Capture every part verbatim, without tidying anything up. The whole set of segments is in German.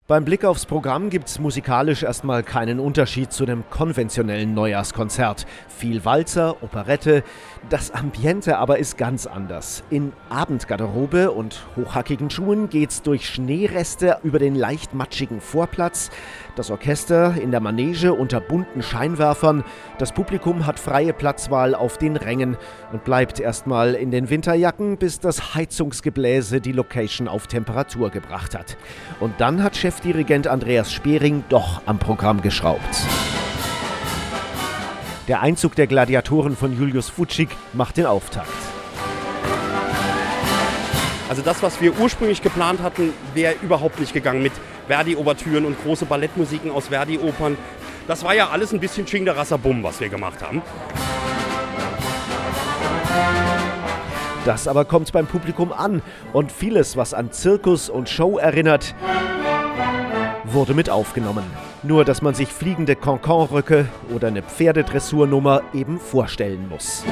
Beim Blick aufs Programm gibt es musikalisch erstmal keinen Unterschied zu einem konventionellen Neujahrskonzert. Viel Walzer, Operette, das Ambiente aber ist ganz anders. In Abendgarderobe und hochhackigen Schuhen geht's durch Schneereste über den leicht matschigen Vorplatz. Das Orchester in der Manege unter bunten Scheinwerfern. Das Publikum hat freie Platzwahl auf den Rängen und bleibt erstmal in den Winterjacken, bis das Heizungsgebläse die Location auf Temperatur gebracht hat. Und dann hat Chefdirigent Andreas Spering doch am Programm geschraubt. Der Einzug der Gladiatoren von Julius Fučík macht den Auftakt. Also das, was wir ursprünglich geplant hatten, wäre überhaupt nicht gegangen mit Verdi-Ouvertüren und große Ballettmusiken aus Verdi-Opern. Das war ja alles ein bisschen Tschinderasser-Bum, was wir gemacht haben. Das aber kommt beim Publikum an und vieles, was an Zirkus und Show erinnert, wurde mit aufgenommen. Nur, dass man sich fliegende Cancan-Röcke oder eine Pferdedressurnummer eben vorstellen muss.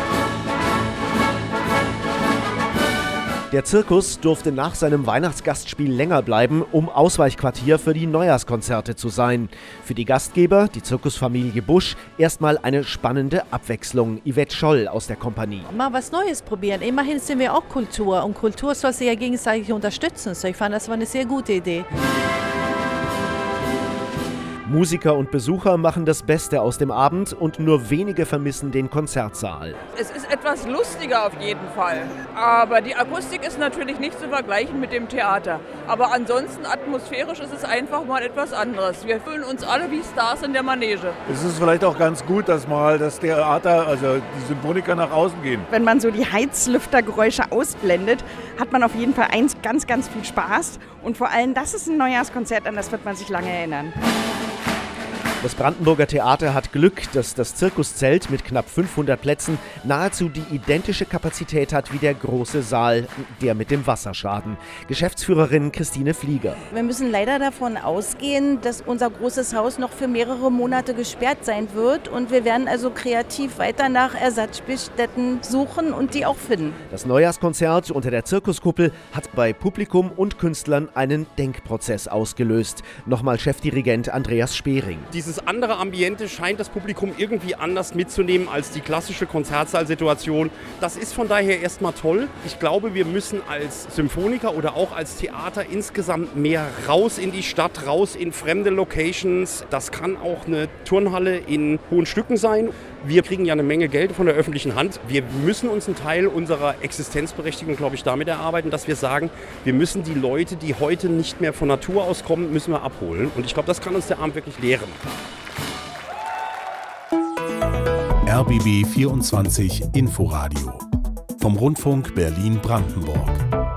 Der Zirkus durfte nach seinem Weihnachtsgastspiel länger bleiben, um Ausweichquartier für die Neujahrskonzerte zu sein. Für die Gastgeber, die Zirkusfamilie Busch, erstmal eine spannende Abwechslung. Yvette Scholl aus der Kompanie. Mal was Neues probieren. Immerhin sind wir auch Kultur und Kultur soll sich ja gegenseitig unterstützen. So, ich fand, das war eine sehr gute Idee. Musiker und Besucher machen das Beste aus dem Abend und nur wenige vermissen den Konzertsaal. Es ist etwas lustiger auf jeden Fall, aber die Akustik ist natürlich nicht zu vergleichen mit dem Theater. Aber ansonsten atmosphärisch ist es einfach mal etwas anderes. Wir fühlen uns alle wie Stars in der Manege. Es ist vielleicht auch ganz gut, dass mal das Theater, also die Symphoniker nach außen gehen. Wenn man so die Heizlüftergeräusche ausblendet, hat man auf jeden Fall eins ganz, ganz viel Spaß. Und vor allem, das ist ein Neujahrskonzert, an das wird man sich lange erinnern. Das Brandenburger Theater hat Glück, dass das Zirkuszelt mit knapp fünfhundert Plätzen nahezu die identische Kapazität hat wie der große Saal, der mit dem Wasserschaden. Geschäftsführerin Christine Flieger. Wir müssen leider davon ausgehen, dass unser großes Haus noch für mehrere Monate gesperrt sein wird und wir werden also kreativ weiter nach Ersatzspielstätten suchen und die auch finden. Das Neujahrskonzert unter der Zirkuskuppel hat bei Publikum und Künstlern einen Denkprozess ausgelöst. Nochmal Chefdirigent Andreas Spering. Dieses andere Ambiente scheint das Publikum irgendwie anders mitzunehmen als die klassische Konzertsaalsituation. Das ist von daher erstmal toll. Ich glaube, wir müssen als Symphoniker oder auch als Theater insgesamt mehr raus in die Stadt, raus in fremde Locations. Das kann auch eine Turnhalle in hohen Stücken sein. Wir kriegen ja eine Menge Geld von der öffentlichen Hand. Wir müssen uns einen Teil unserer Existenzberechtigung, glaube ich, damit erarbeiten, dass wir sagen, wir müssen die Leute, die heute nicht mehr von Natur aus kommen, müssen wir abholen. Und ich glaube, das kann uns der Abend wirklich lehren. R B B vierundzwanzig Inforadio vom Rundfunk Berlin-Brandenburg.